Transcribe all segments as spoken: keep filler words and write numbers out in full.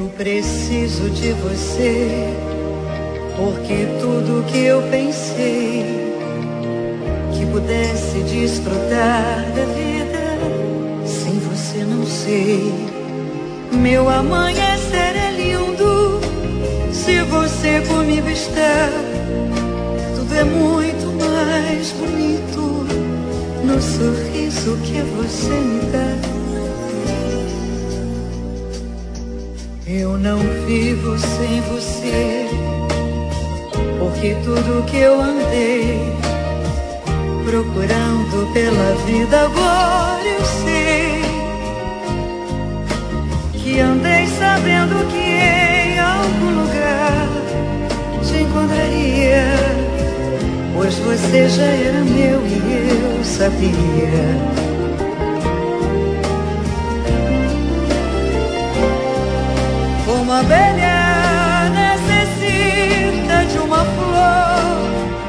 Eu preciso de você, porque tudo que eu pensei que pudesse desfrutar da vida, sem você não sei. Meu amanhecer é lindo, se você comigo está. Tudo é muito mais bonito no sorriso que você me dá. Eu não vivo sem você, porque tudo que eu andei procurando pela vida, agora eu sei que andei sabendo que em algum lugar te encontraria, pois você já era meu e eu sabia. Como a abelha necessita de uma flor,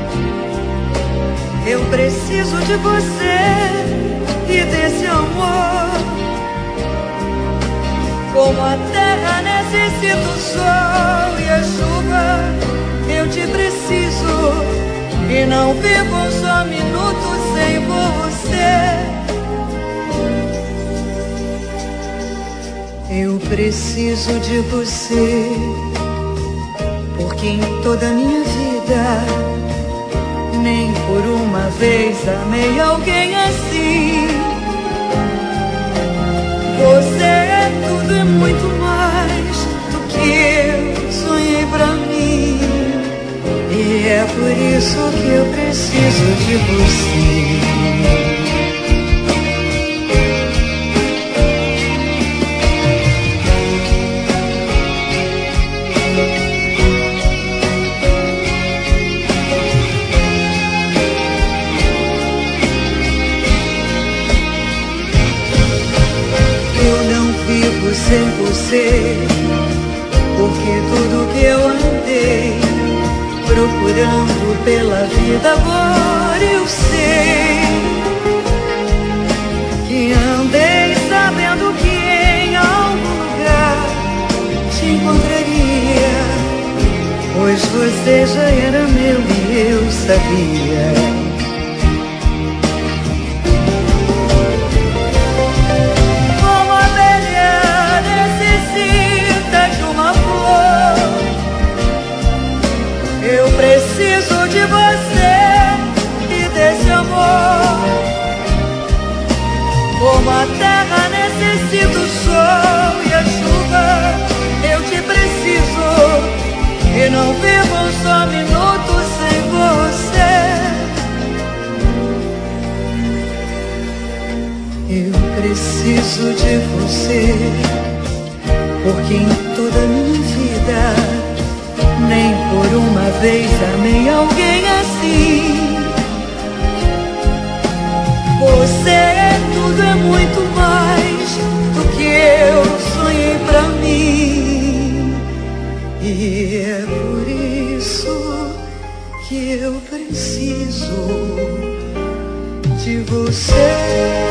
eu preciso de você e desse amor. Como a terra necessita o sol e a chuva, eu te preciso e não vivo um só minuto sem você. Eu preciso de você, porque em toda a minha vida nem por uma vez amei alguém assim. Você é tudo e muito mais do que eu sonhei pra mim, e é por isso que eu preciso de você. Sem você, porque tudo que eu andei procurando pela vida, agora eu sei que andei sabendo que em algum lugar te encontraria, pois você já era meu e eu sabia. Eu preciso de você e desse amor. Como a terra necessita o sol e a chuva, eu te preciso e não vivo um só minuto sem você. Eu preciso de você, porque em toda a minha vida nem por uma vez amei alguém assim. Você é tudo, é muito mais do que eu sonhei pra mim, e é por isso que eu preciso de você.